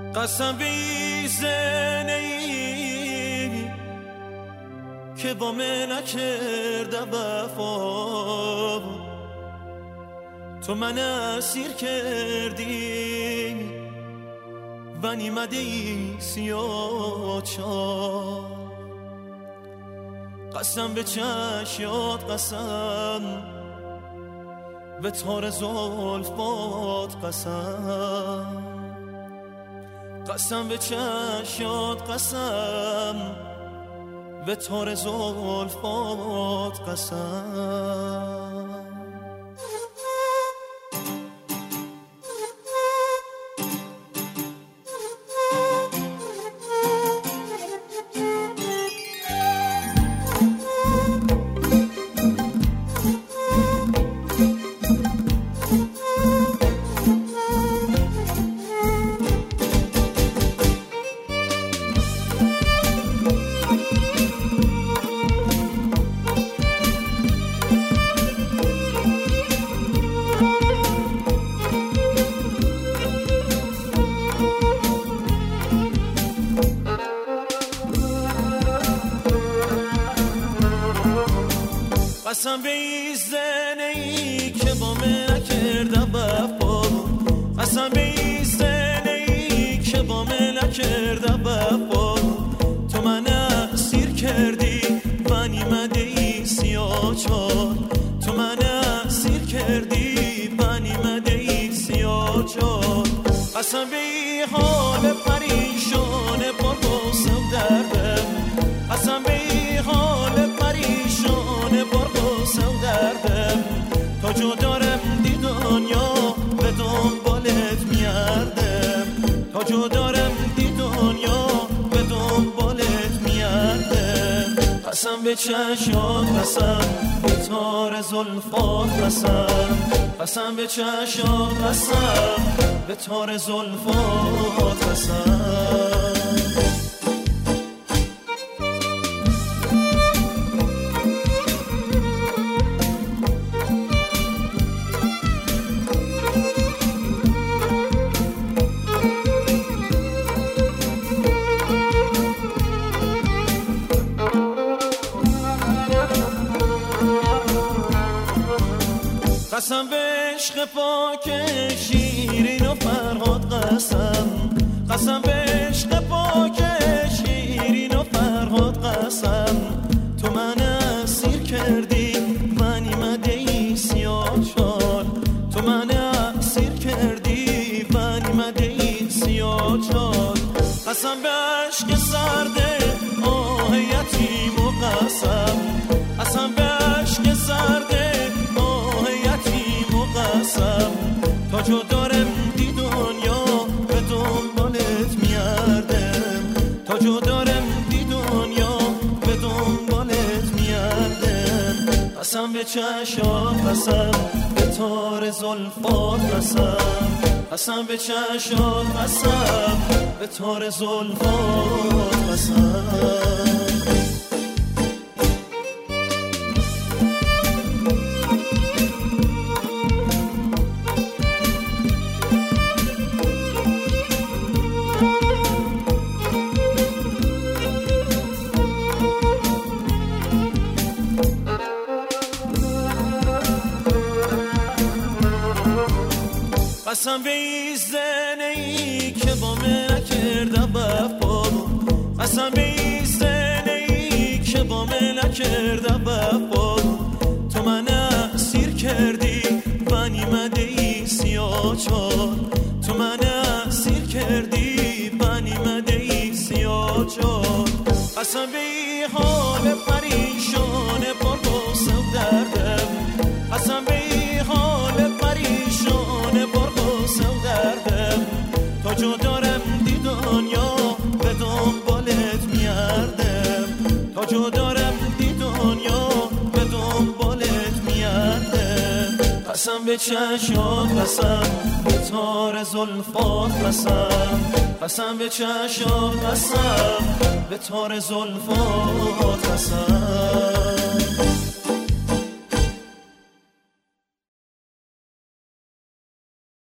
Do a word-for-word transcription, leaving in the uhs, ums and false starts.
قسم به زنی که با من نکرده وفا، تو من اسیر کردی و نیمده ای سیاه چار. قسم به چشیات، قسم به تار زلفات، قسم قسم به چشیات، قسم به تار زلفات، قسم. قسم به این زنی که با من نکرده وفا، قسم به این زنی که با من نکرده وفا، تو من اسیر کردی و نیمده ای سیاه چار. تو من اسیر کردی و نیمده ای سیاه چار. قسم به این حال پریشان پر غصه و دردم، قسم به این حال پریشان پر غصه و دردم، تا جدارم دی دنیا به دنبالت میردم، تا جدارم دی دنیا به دنبالت میردم. قسم به چشات، قسم به تار زلفات، قسم قسم به چشات، قسم به تار زلفات، قسم. قسم به عشق پاک شیرین و فرهاد، قسم قسم به عشق پاک شیرین و فرهاد، قسم تو من اسیر کردی و نیمده ای سیاه چار. تو من اسیر کردی و نیمده ای سیاه چار. قسم به عشق سرده آه یتیم و قسم، قسم به عشق سرده قسم، تا جدارم دی دنیا به دنبالت میردم، تا جدارم دی دنیا به دنبالت میردم. قسم به چشات، قسم به تار زلفات، قسم قسم به چشات، قسم به تار زلفات، قسم. قسم به این زنی که با من نکرده وفا، قسم به این زنی که با من نکرده وفا، تو من اسیر کردی و نیمده ای سیاه چار. تو من اسیر کردی و نیمده ای سیاه چار. قسم به این حال پریشان پر غصه و دردم، قسم به این حال پریشان پر غصه و دردم، تا جدارم دی دنیا به دنبالت میردم، تا جدارم دی دنیا به دنبالت میردم. قسم به چشات، قسم به تار زلفات، قسم قسم به چشات، قسم به تار زلفات، قسم.